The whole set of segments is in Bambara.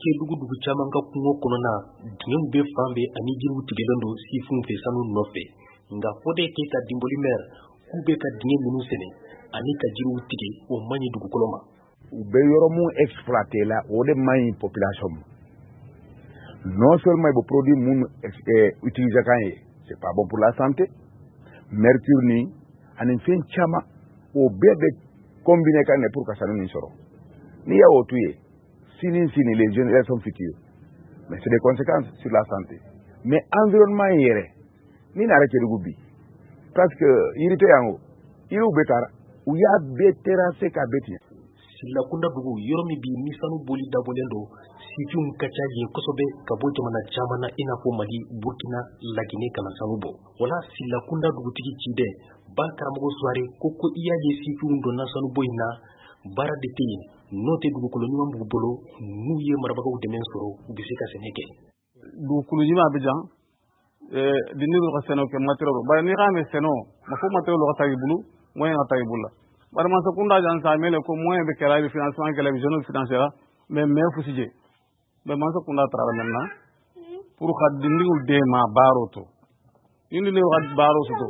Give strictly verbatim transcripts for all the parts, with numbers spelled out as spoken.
Kedugu dugu caman ka kungo kɔnɔna dingɛw bɛ fan bɛɛ ani jiriw tigɛlen don sifinw fɛ sanu nɔfɛ nka Fode Keyita Dimboli maire k'u bɛ ka dingɛ minnu sɛnɛ ani ka jiriw tigɛ o man ɲi dugukolo ma. U bɛ yɔrɔ mun exploité la o de man ɲi population ma. Non seulement i bɛ produit mun utiliser kan ye c'est pas bon pour la santé, mercure ni ani fɛn caman o bɛɛ bɛ combiner kan ne pour ka sanu nin sɔrɔ. N'i y'a o to yen sini sini les générations futures mais c'est des conséquences sur la santé. Mais environnement yɛrɛ ni nare Kedugu bi parce que yiri tɛ yan o yiriw bɛ kara u y'a bɛɛ terrasser ka bɛɛ tiɲɛ. Silakunda dugu yɔrɔ min bi ni sanu boli dabɔlen don sifinw ka ca yen kosɛbɛ ka bɔ jamana caman na i n'a fɔ Mali, Burkina, Laginɛ kana sanu bɔ. Wala Silakunda dugutigi Ciden ba karamɔgɔ Suware ko ko i y'a ye sifinw donna sanu bɔ in na baara de tɛ yen n'o tɛ dugukolo ɲuman b'u bolo n'u ye marabagaw dɛmɛ sɔrɔ u bɛ se ka sɛnɛ kɛ. Dugukolo ɲuman bɛ jan di ni ka sɛnɛ kɛ matériel bari ni ka mɛ sɛnɛ ma fo matériel ka taa i bolo moyen ka taa i bolo. Bari man sakunda jan sa mele ko moyen be kɛra i financement kɛla bi jeune financière mais mais fusije mais man sakunda tra maintenant pour ka dindigu de ma baro to indi le ka baro to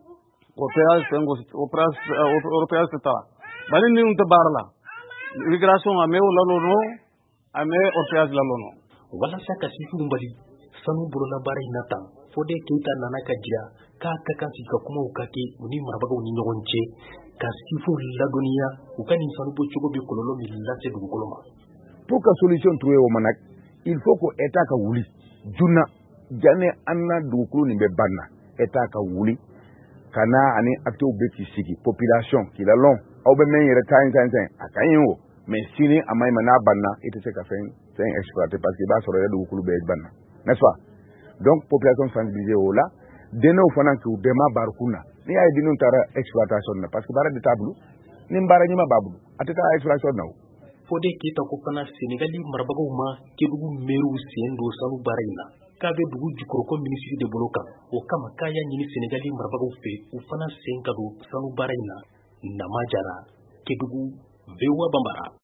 opéra sengo opéra opéra ta bari ni unta barla immigration a me wala no a me opéra la lono wala saka sifu mbali sanu borola bara inata Fode Keyita nana ka jira ka ka kan si ka kuma ka ke ni marabagaw ni ɲɔgɔn cɛ ka sifu ladoniya u ka nin sanu bɔ cogo bi kololo mi lase dugukolo ma. Pour que solution trouver o manak il faut que état ka wuli junna jane anna dugukolo ni be banna état ka wuli kana ani acteur be ki sigi population ki la long aw be men yere tan tan tan akayin wo mais sini amay mana banna ite se ka fen fen exploiter parce que ba so re dugukolo be banna n'est-ce pas. Donc population sensibilisée au là deno fana ki be ma barkuna ni ay dinu tara exploitation na parce que bara de tablu ni mbara nyima bablu atata exploitation na Fode Keyita ko fana Sénégali marabagaw ma Kedugu meru sen do sanu bara ina ka be dugu jukoro ko ministre de bolo kan o kama ka ya ɲini Sénégali marabagaw fɛ u fana sen ka do sanu bara ina nama jara Kedugu Vewa Bambara.